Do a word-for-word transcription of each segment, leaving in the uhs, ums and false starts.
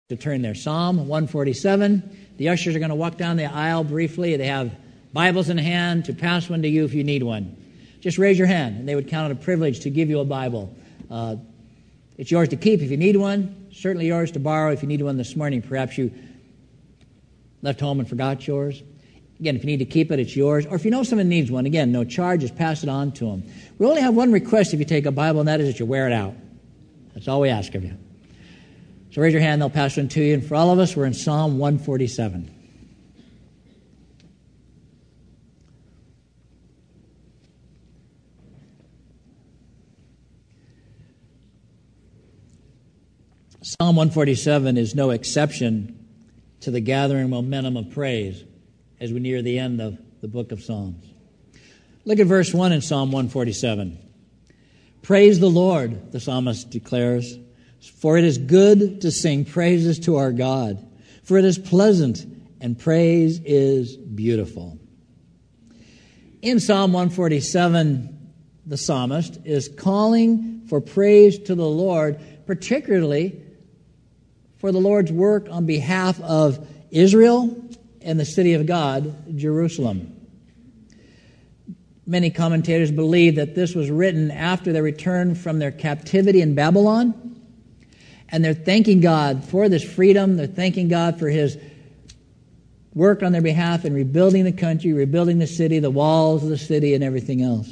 To turn there. Psalm one forty-seven. The ushers are going to walk down the aisle briefly. They have Bibles in hand to pass one to you if you need one. Just raise your hand, and they would count it a privilege to give you a Bible. Uh, it's yours to keep if you need one. Certainly yours to borrow if you need one this morning. Perhaps you left home and forgot yours. Again, if you need to keep it, it's yours. Or if you know someone needs one, again, no charge, just pass it on to them. We only have one request if you take a Bible, and that is that you wear it out. That's all we ask of you. So raise your hand, they'll pass one to you. And for all of us, we're in Psalm one forty-seven. Psalm one forty-seven is no exception to the gathering momentum of praise as we near the end of the book of Psalms. Look at verse one in Psalm one forty-seven. Praise the Lord, the psalmist declares. For it is good to sing praises to our God, for it is pleasant, and praise is beautiful. In Psalm one forty-seven, the psalmist is calling for praise to the Lord, particularly for the Lord's work on behalf of Israel and the city of God, Jerusalem. Many commentators believe that this was written after their return from their captivity in Babylon. And they're thanking God for this freedom. They're thanking God for His work on their behalf in rebuilding the country, rebuilding the city, the walls of the city, and everything else.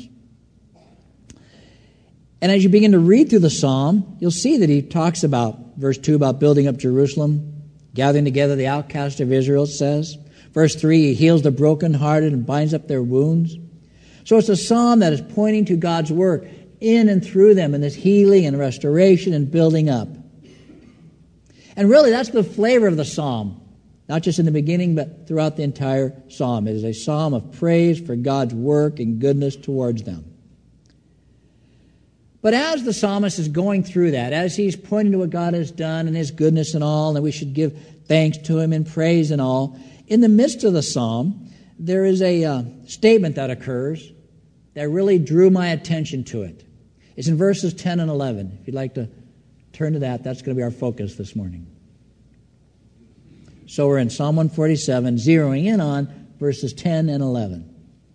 And as you begin to read through the psalm, you'll see that he talks about, verse two, about building up Jerusalem, gathering together the outcasts of Israel, it says. Verse three, he heals the brokenhearted and binds up their wounds. So it's a psalm that is pointing to God's work in and through them in this healing and restoration and building up. And really, that's the flavor of the psalm, not just in the beginning, but throughout the entire psalm. It is a psalm of praise for God's work and goodness towards them. But as the psalmist is going through that, as he's pointing to what God has done and His goodness and all, and that we should give thanks to Him and praise and all, in the midst of the psalm, there is a uh, statement that occurs that really drew my attention to it. It's in verses ten and eleven. If you'd like to turn to that, that's going to be our focus this morning. So we're in Psalm one forty-seven, zeroing in on verses ten and eleven.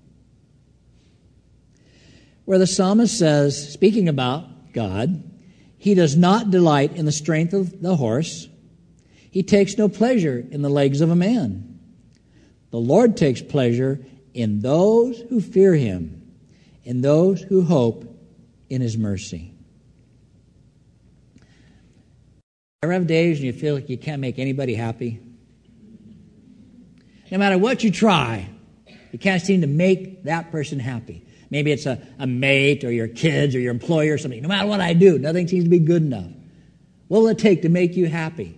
Where the psalmist says, speaking about God, He does not delight in the strength of the horse. He takes no pleasure in the legs of a man. The Lord takes pleasure in those who fear Him, in those who hope in His mercy. Ever have days when you feel like you can't make anybody happy? No matter what you try, you can't seem to make that person happy. Maybe it's a, a mate or your kids or your employer or something. No matter what I do, nothing seems to be good enough. What will it take to make you happy?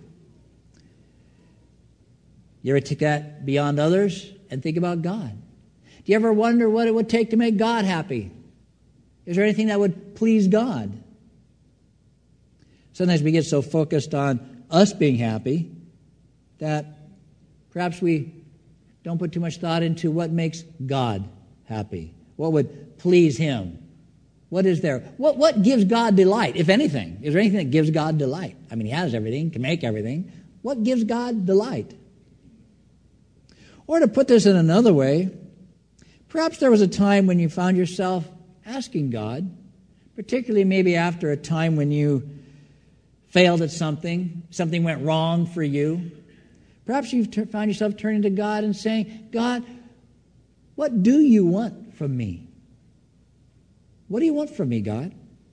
You ever take that beyond others and think about God? Do you ever wonder what it would take to make God happy? Is there anything that would please God? Sometimes we get so focused on us being happy that perhaps we don't put too much thought into what makes God happy. What would please Him? What is there? What, what gives God delight, if anything? Is there anything that gives God delight? I mean, He has everything, can make everything. What gives God delight? Or to put this in another way, perhaps there was a time when you found yourself asking God, particularly maybe after a time when you failed at something, something went wrong for you. Perhaps you've t- found yourself turning to God and saying, God, what do you want from me? What do you want from me, God?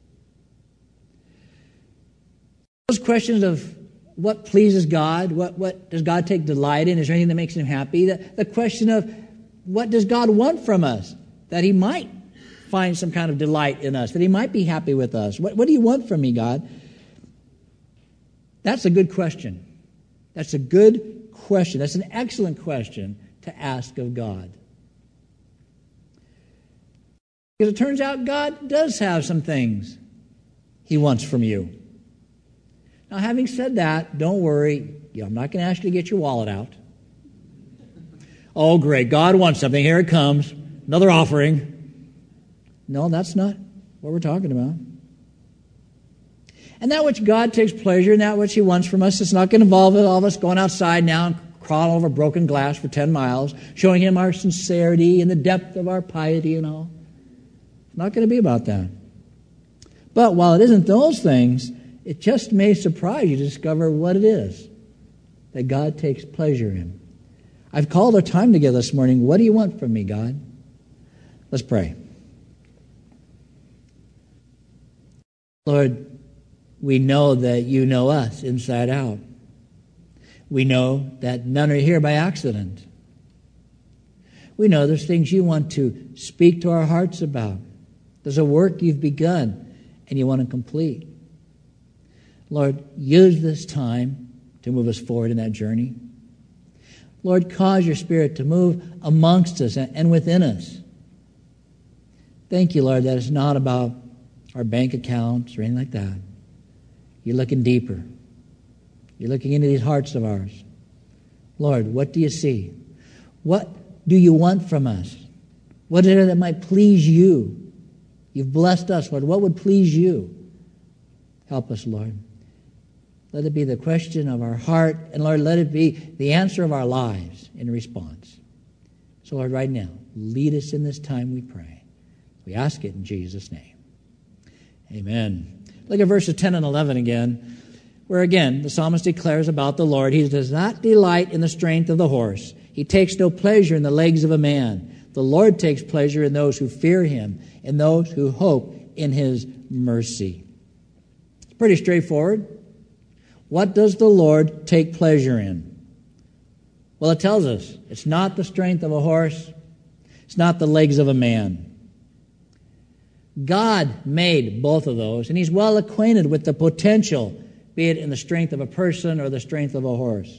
Those questions of what pleases God, what, what does God take delight in, is there anything that makes Him happy? The, the question of what does God want from us, that He might find some kind of delight in us, that He might be happy with us. What, what do you want from me, God? That's a good question. That's a good question. That's an excellent question to ask of God. Because it turns out God does have some things He wants from you. Now, having said that, don't worry. I'm not going to ask you to get your wallet out. Oh, great. God wants something. Here it comes. Another offering. No, that's not what we're talking about. And that which God takes pleasure in, that which he wants from us, it's not going to involve all of us going outside now and crawling over broken glass for ten miles, showing him our sincerity and the depth of our piety and all. It's not going to be about that. But while it isn't those things, it just may surprise you to discover what it is that God takes pleasure in. I've called our time together this morning. What do you want from me, God? Let's pray. Lord, we know that you know us inside out. We know that none are here by accident. We know there's things you want to speak to our hearts about. There's a work you've begun and you want to complete. Lord, use this time to move us forward in that journey. Lord, cause your Spirit to move amongst us and within us. Thank you, Lord, that it's not about our bank accounts or anything like that. You're looking deeper. You're looking into these hearts of ours. Lord, what do you see? What do you want from us? What is it that might please you? You've blessed us, Lord. What would please you? Help us, Lord. Let it be the question of our heart, and Lord, let it be the answer of our lives in response. So, Lord, right now, lead us in this time, we pray. We ask it in Jesus' name. Amen. Look at verses ten and eleven again, where again the psalmist declares about the Lord. He does not delight in the strength of the horse. He takes no pleasure in the legs of a man. The Lord takes pleasure in those who fear him, in those who hope in his mercy. It's pretty straightforward. What does the Lord take pleasure in? Well, it tells us it's not the strength of a horse. It's not the legs of a man. God made both of those, and he's well acquainted with the potential, be it in the strength of a person or the strength of a horse.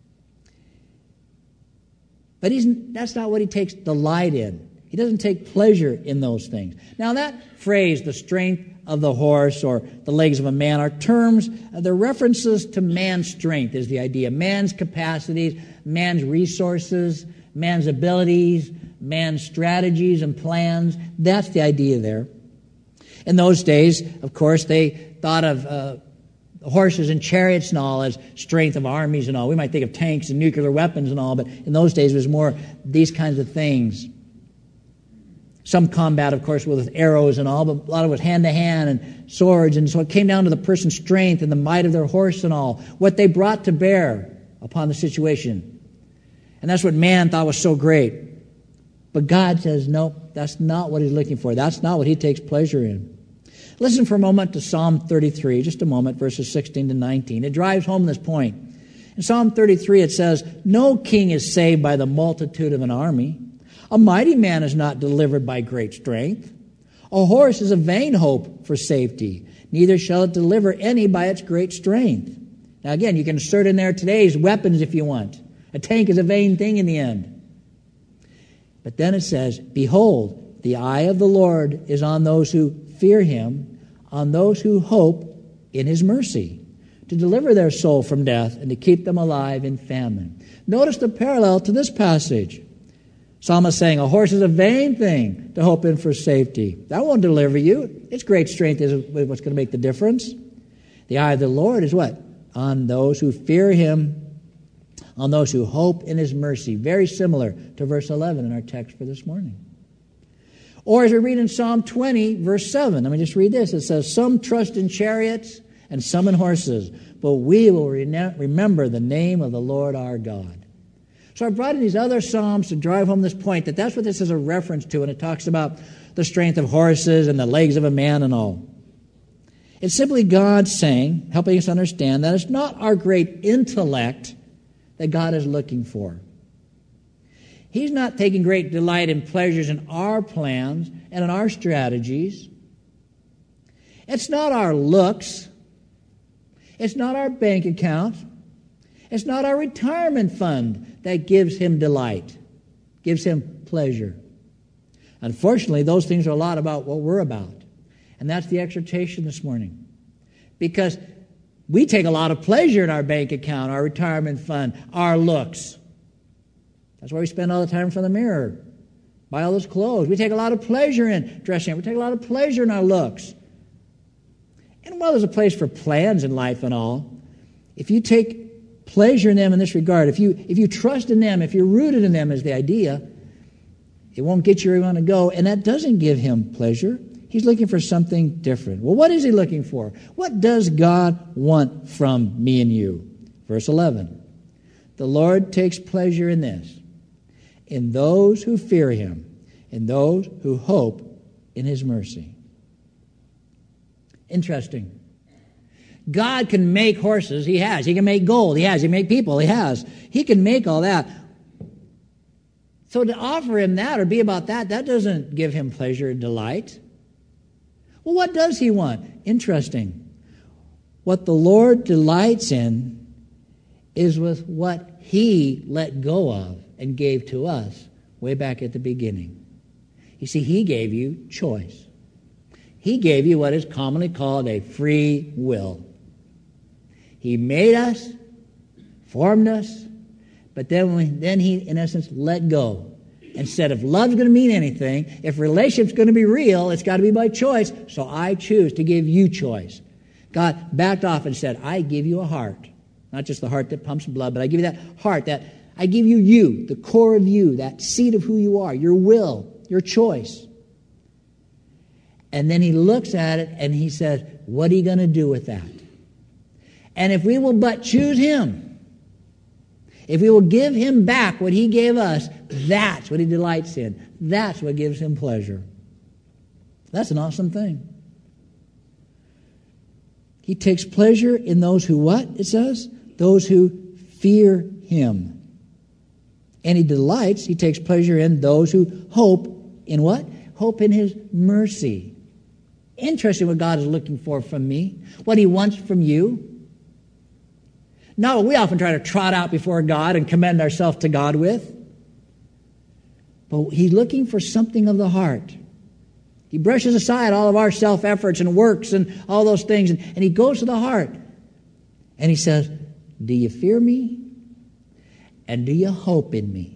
But he's, that's not what he takes delight in. He doesn't take pleasure in those things. Now that phrase, the strength of the horse or the legs of a man, are terms, they're references to man's strength is the idea. Man's capacities, man's resources, man's abilities, man's strategies and plans. That's the idea there. In those days, of course, they thought of uh, horses and chariots and all as strength of armies and all. We might think of tanks and nuclear weapons and all, but in those days it was more these kinds of things. Some combat, of course, with arrows and all, but a lot of it was hand-to-hand and swords. And so it came down to the person's strength and the might of their horse and all, what they brought to bear upon the situation. And that's what man thought was so great. But God says, no, that's not what he's looking for. That's not what he takes pleasure in. Listen for a moment to Psalm thirty-three, just a moment, verses sixteen to nineteen. It drives home this point. In Psalm thirty-three it says, no king is saved by the multitude of an army. A mighty man is not delivered by great strength. A horse is a vain hope for safety. Neither shall it deliver any by its great strength. Now again, you can insert in there today's weapons if you want. A tank is a vain thing in the end. But then it says, behold, the eye of the Lord is on those who fear him, on those who hope in his mercy, to deliver their soul from death and to keep them alive in famine. Notice the parallel to this passage. Psalmist saying, a horse is a vain thing to hope in for safety. That won't deliver you. Its great strength is what's going to make the difference. The eye of the Lord is what? On those who fear him, on those who hope in his mercy. Very similar to verse eleven in our text for this morning. Or as we read in Psalm twenty, verse seven, let me just read this. It says, some trust in chariots and some in horses, but we will re- remember the name of the Lord our God. So I brought in these other Psalms to drive home this point, that that's what this is a reference to, and it talks about the strength of horses and the legs of a man and all. It's simply God saying, helping us understand that it's not our great intellect that God is looking for. He's not taking great delight and pleasures in our plans and in our strategies. It's not our looks. It's not our bank account. It's not our retirement fund that gives him delight, gives him pleasure. Unfortunately, those things are a lot about what we're about. And that's the exhortation this morning. Because we take a lot of pleasure in our bank account, our retirement fund, our looks. That's why we spend all the time in front of the mirror. Buy all those clothes. We take a lot of pleasure in dressing up. We take a lot of pleasure in our looks. And while there's a place for plans in life and all, if you take pleasure in them in this regard, if you if you trust in them, if you're rooted in them as the idea, it won't get you where you want to go, and that doesn't give him pleasure. He's looking for something different. Well, what is he looking for? What does God want from me and you? Verse eleven. The Lord takes pleasure in this, in those who fear him, in those who hope in his mercy. Interesting. God can make horses. He has. He can make gold. He has. He can make people. He has. He can make all that. So to offer him that or be about that, that doesn't give him pleasure and delight. Well, what does he want? Interesting. What the Lord delights in is with what he let go of and gave to us way back at the beginning. You see, he gave you choice. He gave you what is commonly called a free will. He made us, formed us, but then, we, then he, in essence, let go and said, if love's going to mean anything, if relationship's going to be real, it's got to be by choice, so I choose to give you choice. God backed off and said, I give you a heart, not just the heart that pumps blood, but I give you that heart, that I give you you, the core of you, that seed of who you are, your will, your choice. And then he looks at it and he says, what are you going to do with that? And if we will but choose him, if we will give him back what he gave us, that's what he delights in. That's what gives him pleasure. That's an awesome thing. He takes pleasure in those who what? It says? Those who fear him. And he delights, he takes pleasure in those who hope in what? Hope in his mercy. Interesting what God is looking for from me, what he wants from you. Not what we often try to trot out before God and commend ourselves to God with. But he's looking for something of the heart. He brushes aside all of our self-efforts and works and all those things, and, and he goes to the heart. And he says, do you fear me? And do you hope in me?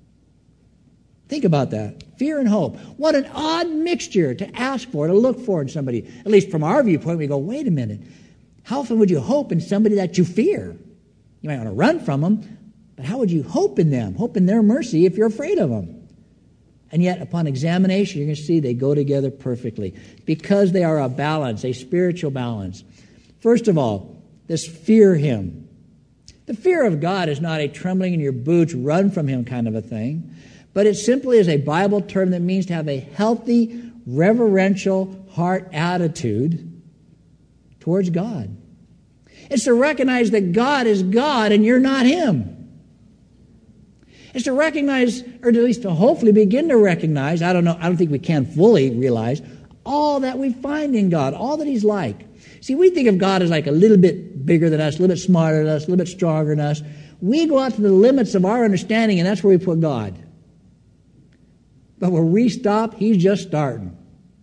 Think about that. Fear and hope. What an odd mixture to ask for, to look for in somebody. At least from our viewpoint, we go, wait a minute. How often would you hope in somebody that you fear? You might want to run from them, but how would you hope in them? Hope in their mercy if you're afraid of them. And yet, upon examination, you're going to see they go together perfectly because they are a balance, a spiritual balance. First of all, this fear him. The fear of God is not a trembling in your boots, run from him kind of a thing. But it simply is a Bible term that means to have a healthy, reverential heart attitude towards God. It's to recognize that God is God and you're not him. It's to recognize, or at least to hopefully begin to recognize, I don't know, I don't think we can fully realize, all that we find in God, all that he's like. See, we think of God as like a little bit bigger than us, a little bit smarter than us, a little bit stronger than us. We go out to the limits of our understanding, and that's where we put God. But where we stop, he's just starting.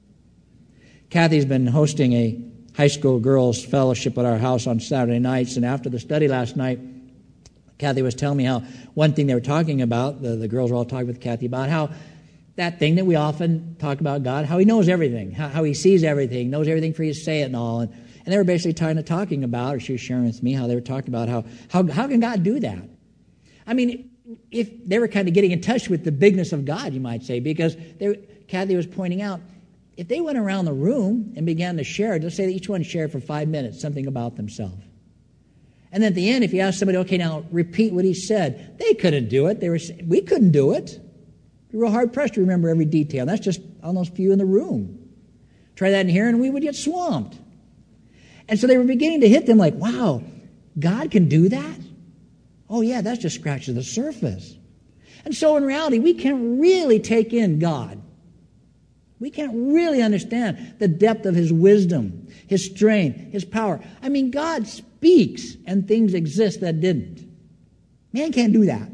Kathy's been hosting a high school girls fellowship at our house on Saturday nights, and after the study last night, Kathy was telling me how one thing they were talking about, the, the girls were all talking with Kathy about how that thing that we often talk about God, how he knows everything, how, how he sees everything, knows everything for you to say it and all. And, and they were basically kind of talking about, or she was sharing with me, how they were talking about how, how, how can God do that? I mean, if they were kind of getting in touch with the bigness of God, you might say, because they, Kathy was pointing out, if they went around the room and began to share, let's say that each one shared for five minutes something about themselves. And then at the end, if you ask somebody, okay, now repeat what he said, they couldn't do it. They were, we couldn't do it. We were hard pressed to remember every detail. That's just almost few in the room. Try that in here and we would get swamped. And so they were beginning to hit them like, wow, God can do that? Oh yeah, that's just scratching the surface. And so in reality, we can't really take in God. We can't really understand the depth of his wisdom, his strength, his power. I mean, God speaks and things exist that didn't. Man can't do that.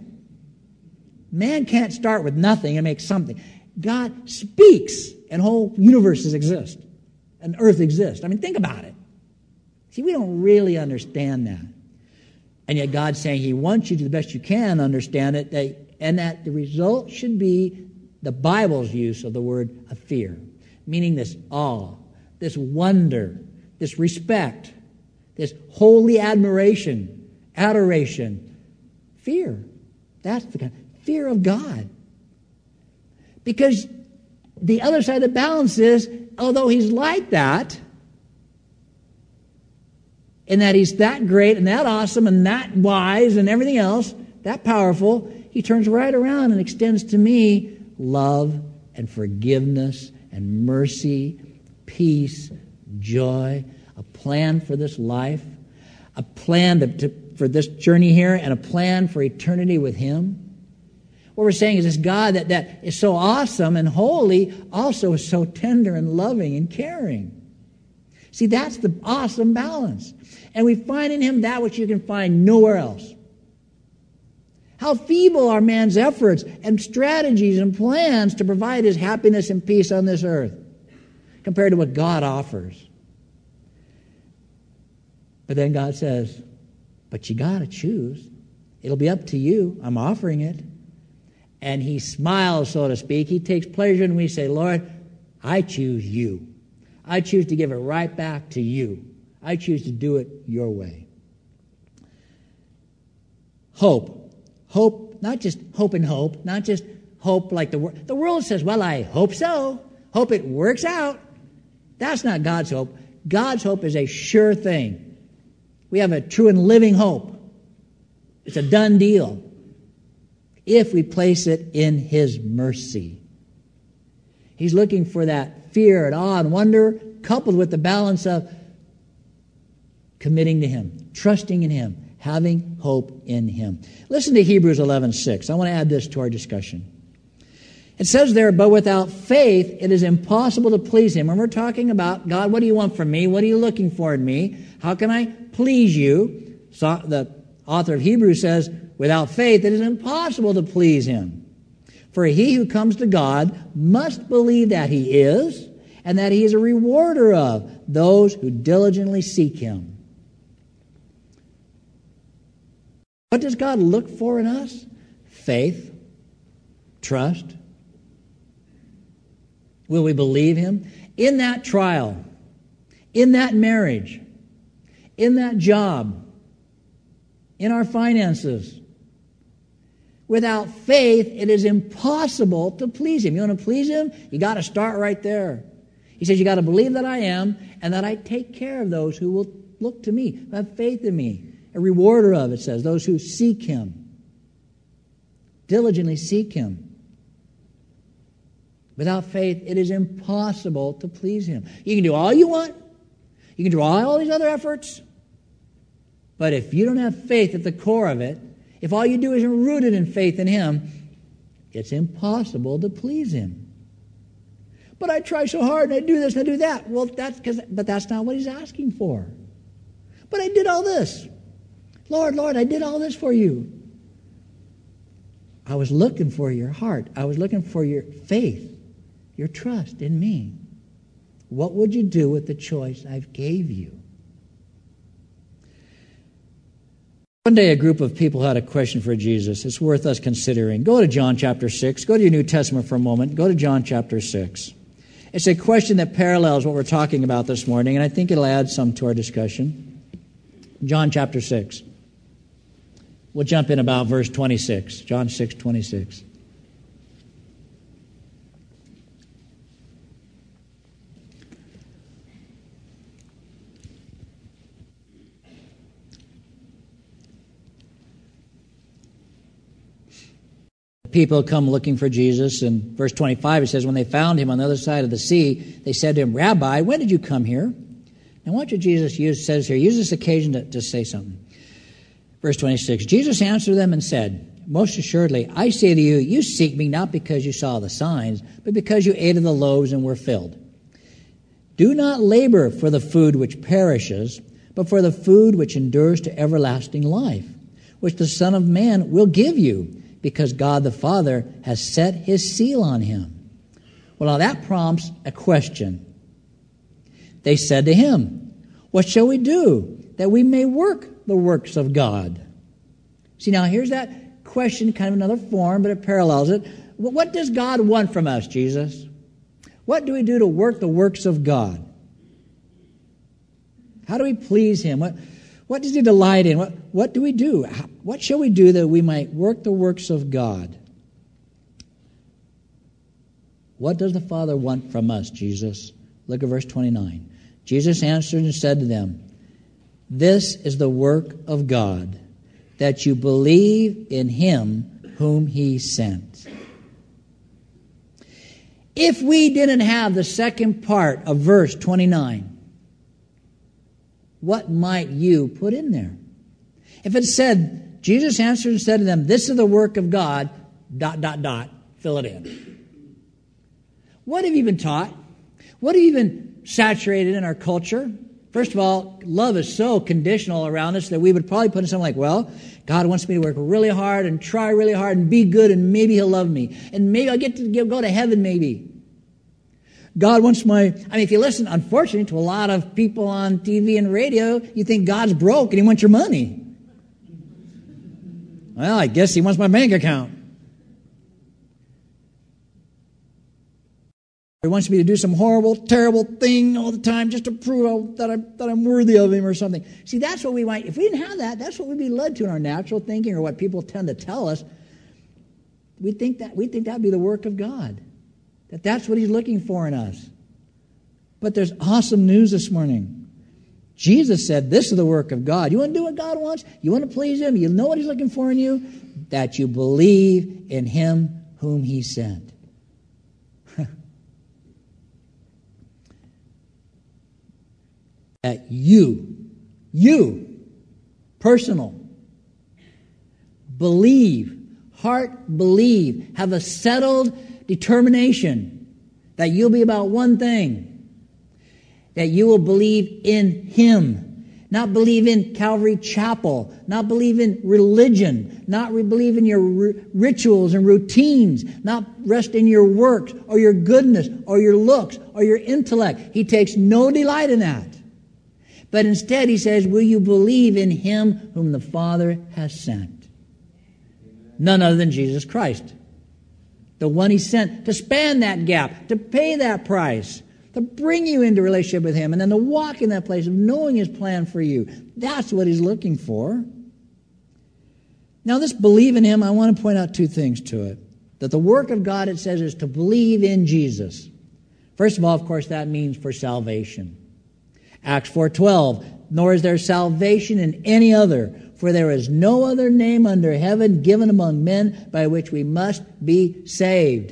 Man can't start with nothing and make something. God speaks and whole universes exist and earth exists. I mean, think about it. See, we don't really understand that. And yet God's saying he wants you to the best you can understand it, that, and that the result should be the Bible's use of the word of fear, meaning this awe, this wonder, this respect, this holy admiration, adoration, fear. That's the kind fear of God. Because the other side of the balance is, although he's like that, in that he's that great and that awesome and that wise and everything else, that powerful, he turns right around and extends to me love and forgiveness and mercy, peace, joy, a plan for this life, a plan to, to, for this journey here, and a plan for eternity with him. What we're saying is this God that, that is so awesome and holy also is so tender and loving and caring. See, that's the awesome balance. And we find in him that which you can find nowhere else. How feeble are man's efforts and strategies and plans to provide his happiness and peace on this earth compared to what God offers. But then God says, but you got to choose. It'll be up to you. I'm offering it. And he smiles, so to speak. He takes pleasure when we say, Lord, I choose you. I choose to give it right back to you. I choose to do it your way. Hope. Hope, not just hope and hope, not just hope like the world. The world says, well, I hope so. Hope it works out. That's not God's hope. God's hope is a sure thing. We have a true and living hope. It's a done deal if we place it in his mercy. He's looking for that fear and awe and wonder coupled with the balance of committing to him, trusting in him, having hope in him. Listen to Hebrews eleven six. I want to add this to our discussion. It says there, but without faith it is impossible to please him. When we're talking about, God, what do you want from me? What are you looking for in me? How can I please you? So the author of Hebrews says, without faith it is impossible to please him. For he who comes to God must believe that he is, and that he is a rewarder of those who diligently seek him. What does God look for in us? Faith, trust. Will we believe him? In that trial, in that marriage, in that job, in our finances. Without faith, it is impossible to please him. You want to please him? You got to start right there. He says, you got to believe that I am and that I take care of those who will look to me, who have faith in me. A rewarder of, it says, those who seek him. Diligently seek him. Without faith, it is impossible to please him. You can do all you want. You can do all these other efforts. But if you don't have faith at the core of it, if all you do is rooted in faith in him, it's impossible to please him. But I try so hard and I do this and I do that. Well, that's because, but that's not what he's asking for. But I did all this. Lord, Lord, I did all this for you. I was looking for your heart. I was looking for your faith, your trust in me. What would you do with the choice I've gave you? One day a group of people had a question for Jesus. It's worth us considering. Go to John chapter six. Go to your New Testament for a moment. Go to John chapter six. It's a question that parallels what we're talking about this morning, and I think it'll add some to our discussion. John chapter six. We'll jump in about verse twenty-six. John six, twenty-six. People come looking for Jesus. In verse twenty-five, it says, when they found him on the other side of the sea, they said to him, Rabbi, when did you come here? Now watch what Jesus use, says here. Use this occasion to, to say something. Verse twenty-six, Jesus answered them and said, most assuredly, I say to you, you seek me not because you saw the signs, but because you ate of the loaves and were filled. Do not labor for the food which perishes, but for the food which endures to everlasting life, which the Son of Man will give you, because God the Father has set his seal on him. Well, now that prompts a question. They said to him, what shall we do that we may work the works of God? See, now here's that question, kind of another form, but it parallels it. What does God want from us, Jesus? What do we do to work the works of God? How do we please him? What, what does he delight in? What, what do we do? How, what shall we do that we might work the works of God? What does the Father want from us, Jesus? Look at verse twenty-nine. Jesus answered and said to them, this is the work of God, that you believe in him whom he sent. If we didn't have the second part of verse twenty-nine, what might you put in there? If it said, Jesus answered and said to them, this is the work of God, dot, dot, dot, fill it in. What have you been taught? What have you been saturated in our culture? First of all, love is so conditional around us that we would probably put in something like, well, God wants me to work really hard and try really hard and be good, and maybe he'll love me. And maybe I'll get to go to heaven, maybe. God wants my... I mean, if you listen, unfortunately, to a lot of people on T V and radio, you think God's broke and he wants your money. Well, I guess he wants my bank account. He wants me to do some horrible, terrible thing all the time just to prove that, I, that I'm worthy of him or something. See, that's what we might... If we didn't have that, that's what we'd be led to in our natural thinking, or what people tend to tell us. We think that we think that would be the work of God. That that's what he's looking for in us. But there's awesome news this morning. Jesus said, this is the work of God. You want to do what God wants? You want to please him? You know what he's looking for in you? That you believe in him whom he sent. That you, you, personal, believe, heart believe, have a settled determination that you'll be about one thing, that you will believe in him, not believe in Calvary Chapel, not believe in religion, not re- believe in your r- rituals and routines, not rest in your works or your goodness or your looks or your intellect. He takes no delight in that. But instead he says, will you believe in him whom the Father has sent? None other than Jesus Christ. The one he sent to span that gap, to pay that price, to bring you into relationship with him, and then to walk in that place of knowing his plan for you. That's what he's looking for. Now, this believe in him, I want to point out two things to it. That the work of God, it says, is to believe in Jesus. First of all, of course, that means for salvation. Acts four twelve, nor is there salvation in any other, for there is no other name under heaven given among men by which we must be saved.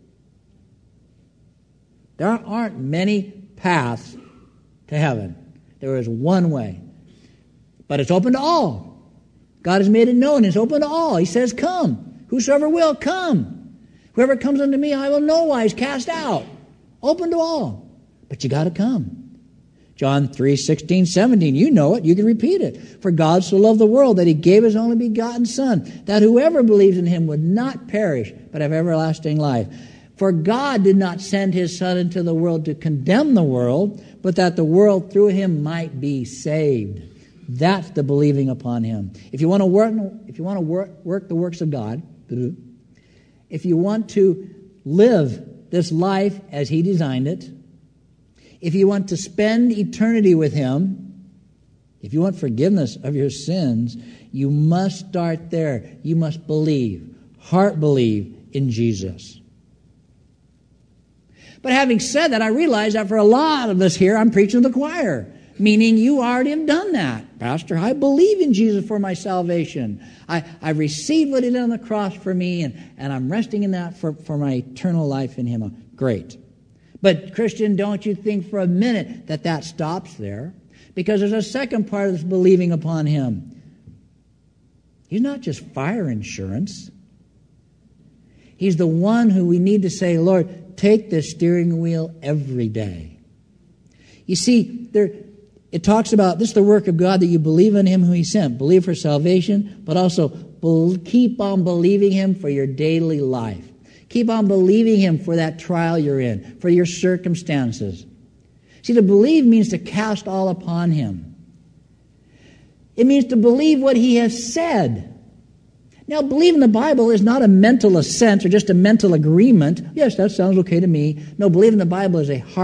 There aren't many paths to heaven. There is one way. But it's open to all. God has made it known. It's open to all. He says, come. Whosoever will, come. Whoever comes unto me, I will no wise cast out. Open to all. But you got to come. John three sixteen, seventeen, you know it, you can repeat it. For God so loved the world that he gave his only begotten Son, that whoever believes in him would not perish, but have everlasting life. For God did not send his Son into the world to condemn the world, but that the world through him might be saved. That's the believing upon him. If you want to work, if you want to work, work the works of God, if you want to live this life as he designed it, if you want to spend eternity with him, if you want forgiveness of your sins, you must start there. You must believe, heart believe in Jesus. But having said that, I realize that for a lot of us here, I'm preaching to the choir, meaning you already have done that. Pastor, I believe in Jesus for my salvation. I, I've received what he did on the cross for me, and, and I'm resting in that for, for my eternal life in him. Great. But Christian, don't you think for a minute that that stops there? Because there's a second part of this believing upon him. He's not just fire insurance. He's the one who we need to say, Lord, take this steering wheel every day. You see, there, it talks about this is the work of God, that you believe in him who he sent. Believe for salvation, but also be, keep on believing him for your daily life. Keep on believing him for that trial you're in, for your circumstances. See, to believe means to cast all upon him. It means to believe what he has said. Now, believing the Bible is not a mental assent or just a mental agreement. Yes, that sounds okay to me. No, believing the Bible is a heart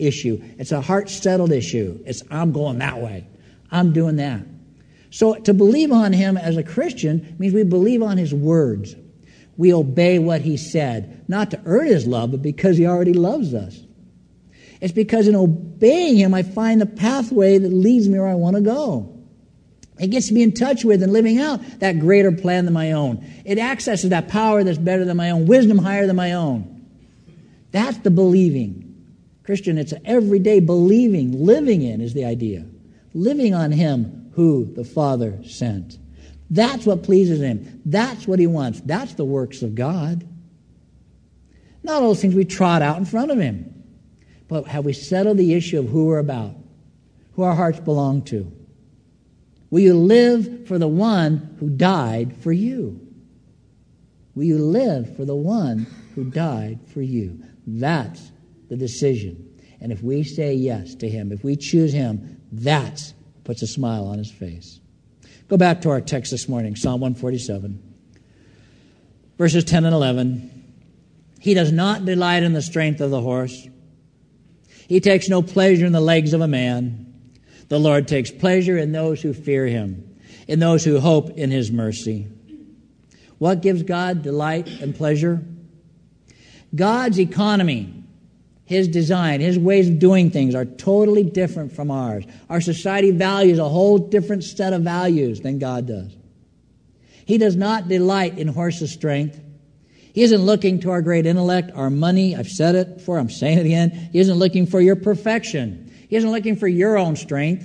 issue. It's a heart-settled issue. It's, I'm going that way. I'm doing that. So to believe on him as a Christian means we believe on his words. We obey what he said, not to earn his love, but because he already loves us. It's because in obeying him, I find the pathway that leads me where I want to go. It gets me in touch with and living out that greater plan than my own. It accesses that power that's better than my own, wisdom higher than my own. That's the believing. Christian, it's an everyday believing, living in is the idea. Living on him who the Father sent. That's what pleases him. That's what he wants. That's the works of God. Not all those things we trot out in front of him. But have we settled the issue of who we're about? Who our hearts belong to? Will you live for the one who died for you? Will you live for the one who died for you? That's the decision. And if we say yes to him, if we choose him, that puts a smile on his face. Go back to our text this morning, Psalm one forty-seven, verses ten and eleven. He does not delight in the strength of the horse. He takes no pleasure in the legs of a man. The Lord takes pleasure in those who fear him, in those who hope in his mercy. What gives God delight and pleasure? God's economy, his design, his ways of doing things are totally different from ours. Our society values a whole different set of values than God does. He does not delight in horses' strength. He isn't looking to our great intellect, our money. I've said it before, I'm saying it again. He isn't looking for your perfection. He isn't looking for your own strength.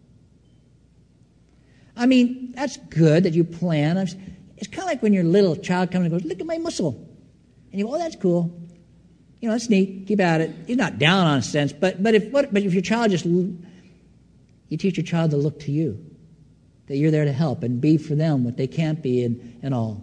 I mean, that's good that you plan. It's kind of like when your little child comes and goes, look at my muscle. And you go, oh, that's cool. You know, that's neat. Keep at it. He's not down on a sense, but but if what but if your child just you teach your child to look to you, that you're there to help and be for them what they can't be and, and all.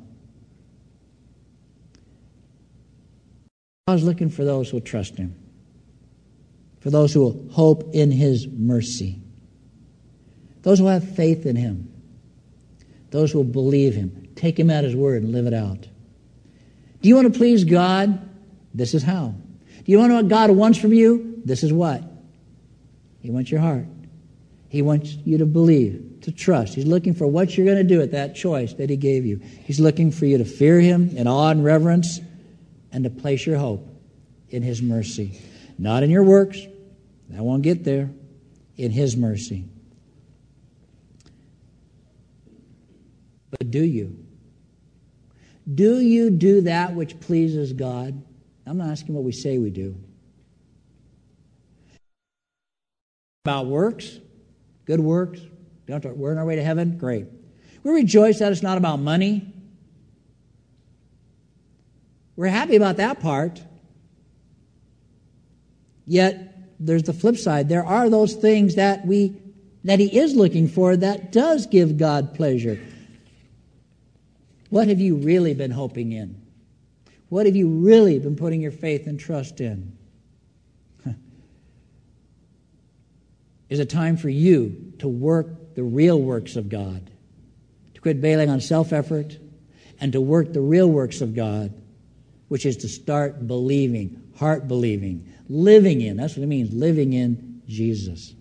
God's looking for those who will trust him, for those who will hope in his mercy, those who have faith in him, those who will believe him, take him at his word and live it out. Do you want to please God? This is how. Do you want to know what God wants from you? This is what. He wants your heart. He wants you to believe, to trust. He's looking for what you're going to do at that choice that he gave you. He's looking for you to fear him in awe and reverence and to place your hope in his mercy. Not in your works. That won't get there. In his mercy. But do you? Do you do that which pleases God? I'm not asking what we say we do. About works, good works. We're on our way to heaven. Great. We rejoice that it's not about money. We're happy about that part. Yet, there's the flip side. There are those things that we that he is looking for that does give God pleasure. What have you really been hoping in? What have you really been putting your faith and trust in? Is it time for you to work the real works of God? To quit bailing on self-effort and to work the real works of God, which is to start believing, heart believing, living in. That's what it means, living in Jesus.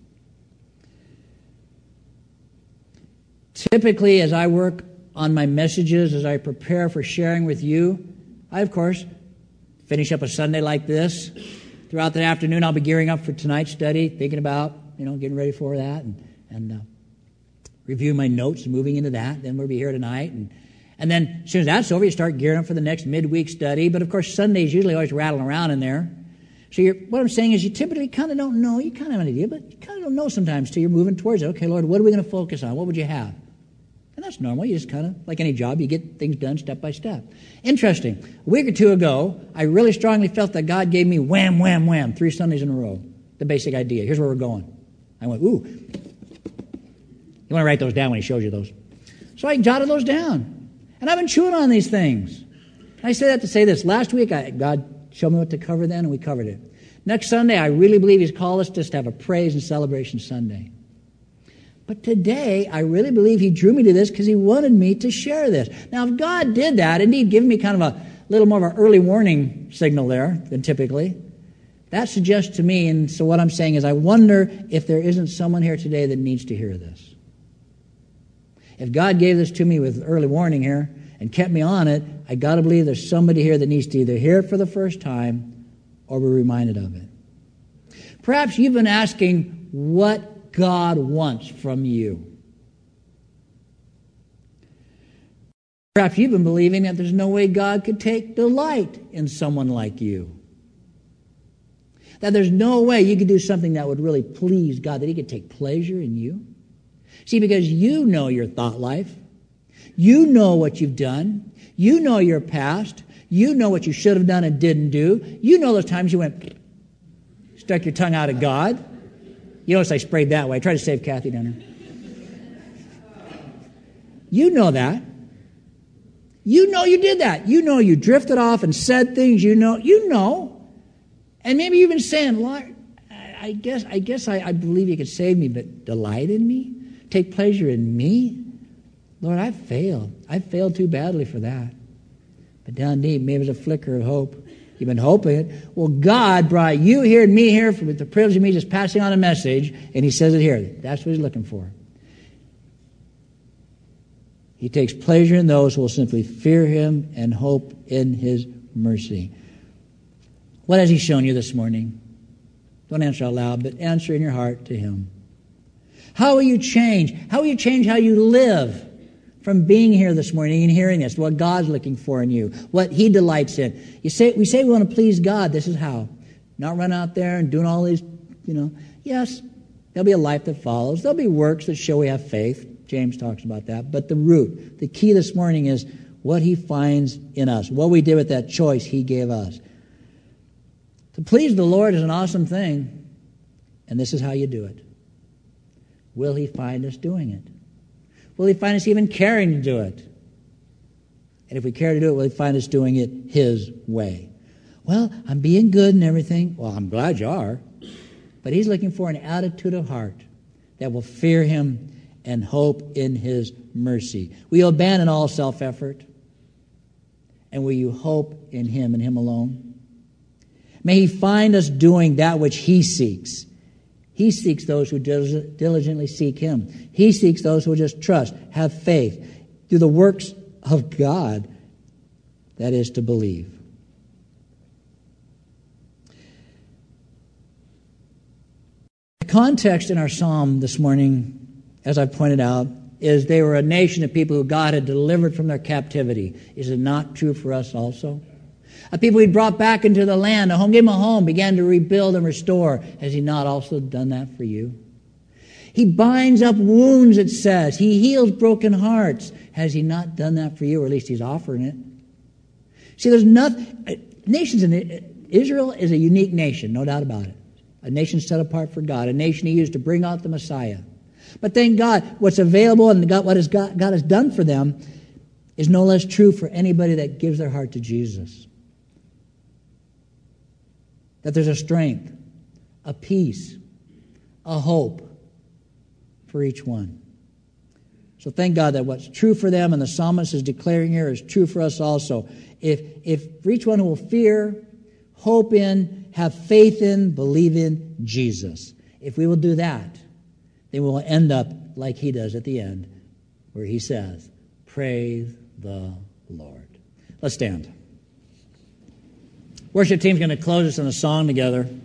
Typically, as I work on my messages, as I prepare for sharing with you, I, of course, finish up a Sunday like this. Throughout the afternoon, I'll be gearing up for tonight's study, thinking about, you know, getting ready for that, and, and uh, review my notes and moving into that. Then we'll be here tonight. And, and then as soon as that's over, you start gearing up for the next midweek study. But, of course, Sundays usually always rattling around in there. So you're, what I'm saying is you typically kind of don't know. You kind of have an idea, but you kind of don't know sometimes till you're moving towards it. Okay, Lord, what are we going to focus on? What would you have? And that's normal. You just kind of, like any job, you get things done step by step. Interesting. A week or two ago, I really strongly felt that God gave me wham, wham, wham, three Sundays in a row. The basic idea. Here's where we're going. I went, ooh. You want to write those down when he shows you those. So I jotted those down. And I've been chewing on these things. And I say that to say this. Last week, I, God showed me what to cover then, and we covered it. Next Sunday, I really believe he's called us just to have a praise and celebration Sunday. But today, I really believe he drew me to this because he wanted me to share this. Now, if God did that, indeed, give me kind of a little more of an early warning signal there than typically, That suggests to me, and so what I'm saying is I wonder if there isn't someone here today that needs to hear this. If God gave this to me with early warning here and kept me on it, I got to believe there's somebody here that needs to either hear it for the first time or be reminded of it. Perhaps you've been asking what God wants from you. Perhaps you've been believing that there's no way God could take delight in someone like you. That there's no way you could do something that would really please God, that He could take pleasure in you. See, because you know your thought life. You know what you've done. You know your past. You know what you should have done and didn't do. You know those times you went, stuck your tongue out at God. You notice I sprayed that way. I tried to save Kathy down there. You know that. You know you did that. You know you drifted off and said things. You know. You know. And maybe you've been saying, Lord, I guess I guess I, I believe you could save me, but delight in me? Take pleasure in me? Lord, I've failed. I've failed too badly for that. But down deep, maybe there's a flicker of hope. You've been hoping it. Well, God brought you here and me here with the privilege of me just passing on a message, and He says it here. That's what He's looking for. He takes pleasure in those who will simply fear Him and hope in His mercy. What has He shown you this morning? Don't answer out loud, but answer in your heart to Him. How will you change? How will you change how you live from being here this morning and hearing this? What God's looking for in you, what He delights in. You say we say we want to please God. This is how. Not run out there and doing all these, you know. Yes, there'll be a life that follows. There'll be works that show we have faith. James talks about that. But the root, the key this morning is what He finds in us, what we did with that choice He gave us. To please the Lord is an awesome thing, and this is how you do it. Will He find us doing it? Will He find us even caring to do it? And if we care to do it, will He find us doing it His way? Well, I'm being good and everything. Well, I'm glad you are. But He's looking for an attitude of heart that will fear Him and hope in His mercy. Will you abandon all self-effort? And will you hope in Him and Him alone? May He find us doing that which He seeks. He seeks those who diligently seek Him. He seeks those who will just trust, have faith, do the works of God, that is to believe. The context in our psalm this morning, as I pointed out, is they were a nation of people who God had delivered from their captivity. Is it not true for us also? A people He'd brought back into the land, a home, gave them a home, began to rebuild and restore. Has He not also done that for you? He binds up wounds, it says. He heals broken hearts. Has He not done that for you? Or at least He's offering it. See, there's nothing. Nations in Israel is a unique nation, no doubt about it. A nation set apart for God, a nation He used to bring out the Messiah. But thank God, what's available and God, what has God, God has done for them is no less true for anybody that gives their heart to Jesus. That there's a strength, a peace, a hope for each one. So thank God that what's true for them and the psalmist is declaring here is true for us also. If, if for each one who will fear, hope in, have faith in, believe in Jesus. If we will do that, then we'll end up like He does at the end, where He says, praise the Lord. Let's stand. Worship team's going to close us in a song together.